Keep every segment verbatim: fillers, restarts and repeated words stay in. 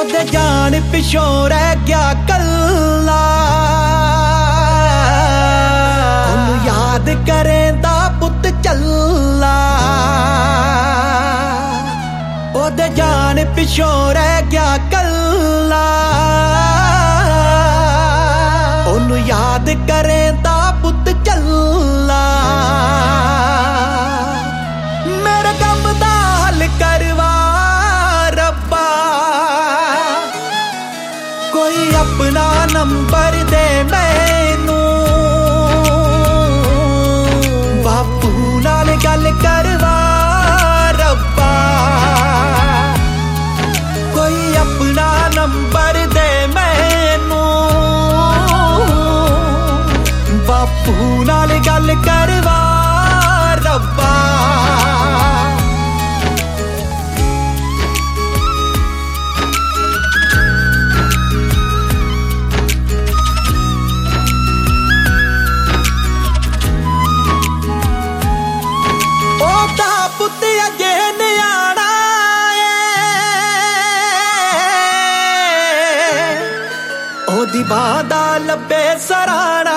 ਉਹਦੇ ਜਾਣ ਪਿਛੋਂ ਰਹਿ ਗਿਆ ਕੱਲਾ, ਉਹਨੂੰ ਯਾਦ ਕਰੇਂਦਾ ਪੁੱਤ ਚੱਲਾ। ਉਹਦੇ ਜਾਣ ਪਿਛੋਂ ਰਹਿ ਗਿਆ ਕੱਲਾ, ਉਹਨੂੰ ਯਾਦ ਕਰੇਂਦਾ ਪੁੱਤ ਚੱਲਾ। ਮੇਰੇ ਕੰਮ ਦਾ ਹੱਲ ਕਰਵਾ ਰੱਬਾ, ਕੋਈ ਆਪਣਾ ਨੰਬਰ ਦੇ ਮੈਨੂੰ, ਬਾਪੂ ਨਾਲ ਗੱਲ ਕਰਵਾ ਰੱਬਾ। ਕੋਈ ਆਪਣਾ ਨੰਬਰ ਦੇ ਮੈਨੂੰ, ਬਾਪੂ ਨਾਲ ਗੱਲ ਕਰਵਾ ਰੱਬਾ। ਉਹਦਾ ਪੁੱਤ ਅਜੇ ਨਿਆਣਾ ਏ, ਉਹਦੀ ਬਾਂਹ ਦਾ ਲੱਭੇ ਸਰਾਣਾ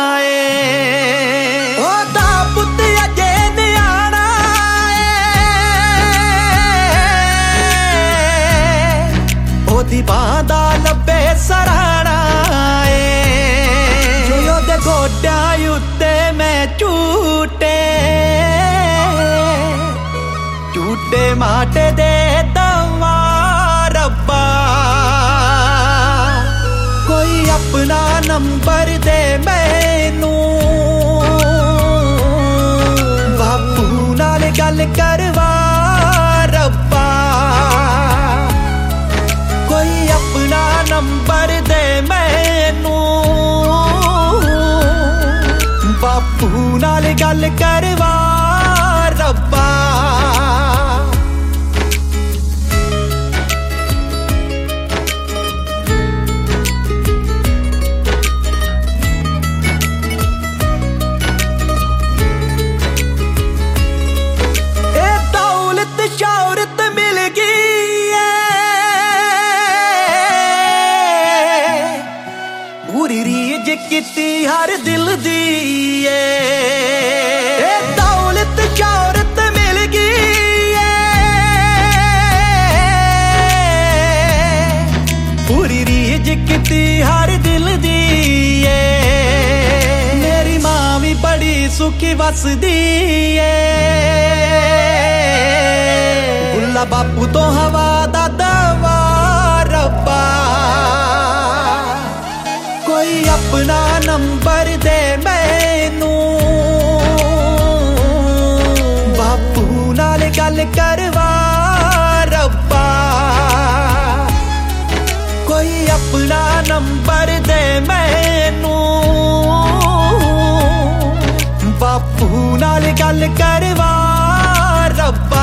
ਏ। ਉਹਦਾ ਪੁੱਤ ਅਜੇ ਨਿਆਣਾ ਏ, ਉਹਦੀ ਬਾਂਹ ਦਾ ਲੱਭੇ ਸਰਾਣਾ ਏ। ਜੋ ਉਹਦੇ ਗੋਡਿਆਂ ਉੱਤੇ ਮੈਂ ਝੂਟੇ ਝੂਟੇ ਮਾਟੇ ਦੇ ਦਵਾਂ ਰੱਬਾ। ਕੋਈ ਆਪਣਾ ਨੰਬਰ ਦੇ ਮੈਨੂੰ, ਬਾਪੂ ਨਾਲ ਗੱਲ ਕਰਵਾ ਰੱਬਾ। ਕੋਈ ਆਪਣਾ ਨੰਬਰ ਦੇ ਮੈਨੂੰ, ਬਾਪੂ ਨਾਲ ਗੱਲ ਕਰਵਾ ਰੱਬਾ। ਸ਼ੌਹਰਤ ਮਿਲ ਗਈ ਏ, ਪੂਰੀ ਰੀਝ ਕੀਤੀ ਹਰ ਦਿਲ ਦੀ ਏ। ਇਹ ਦੌਲਤ ਸ਼ੌਹਰਤ ਮਿਲ ਗਈ ਏ, ਪੂਰੀ ਰੀਝ ਕੀਤੀ ਹਰ ਦਿਲ ਦੀ ਏ। ਮੇਰੀ ਮਾਂ ਵੀ ਬੜੀ ਸੁਖੀ ਵਸਦੀ ਏ, ਬਾਪੂ ਤੋਂ ਹਵਾ ਦਾ ਦਵਾ ਰੱਬਾ। ਕੋਈ ਆਪਣਾ ਨੰਬਰ ਦੇ ਮੈਨੂੰ, ਬਾਪੂ ਨਾਲ ਗੱਲ ਕਰਵਾ ਰੱਬਾ। ਕੋਈ ਆਪਣਾ ਨੰਬਰ ਦੇ ਮੈਨੂੰ, ਬਾਪੂ ਨਾਲ ਗੱਲ ਕਰਵਾ ਰੱਬਾ।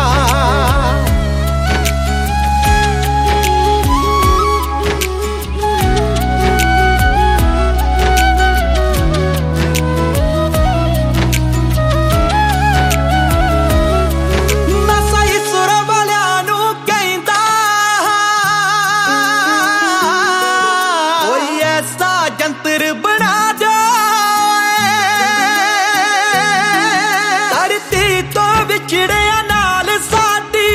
ਜੰਤਰ ਬਣਾ ਜਾ ਧਰਤੀ ਤੋਂ ਵਿਛੜਿਆ ਨਾਲ ਸਾਡੀ,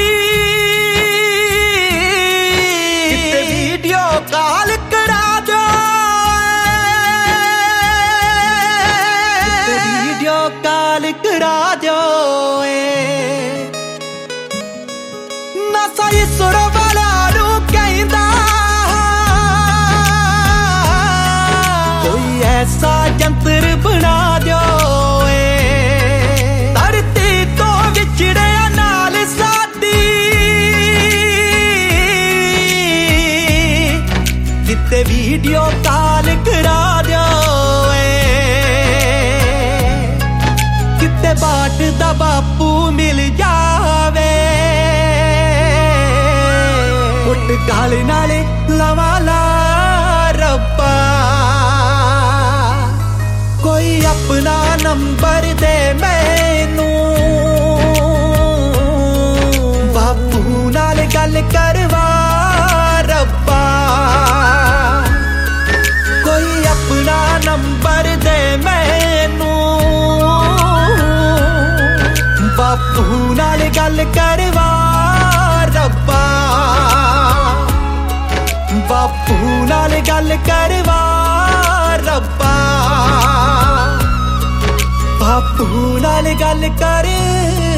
ਕਿਤੇ ਵੀਡੀਓ ਕਾਲ ਕਰਾ ਜਾ, ਕਿਤੇ ਵੀਡੀਓ ਕਾਲ ਕਰਾ ਜਾ। ਨਸ਼ਾ ਹੀ ਸੁਰ ਵਾਲਿਆਂ ਨੂੰ ਕਹਿੰਦਾ, ਐਸਾ ਜੰਤਰ ਬਣਾ ਦਿਓ ਏ ਧਰਤੀ ਤੋਂ ਵਿਛੜਿਆ ਨਾਲ ਸਾਡੀ, ਕਿਤੇ ਵੀਡੀਓ ਕਾਲ ਕਰਾ ਦਿਓ ਏ। ਕਿਤੇ ਬਾਟ ਦਾ ਬਾਪੂ ਮਿਲ ਜਾਵੇ, ਉੱਟ ਗਾਲ ਨਾਲੇ ਲਵਾ ਲਾ ਰੱਬਾ। ਕੋਈ ਆਪਣਾ ਨੰਬਰ ਦੇ ਮੈਨੂੰ, ਬਾਪੂ ਨਾਲ ਗੱਲ ਕਰਵਾ गल करवा रब्बा, बापू नाल गल करवा रब्बा, बापू नाल गल कर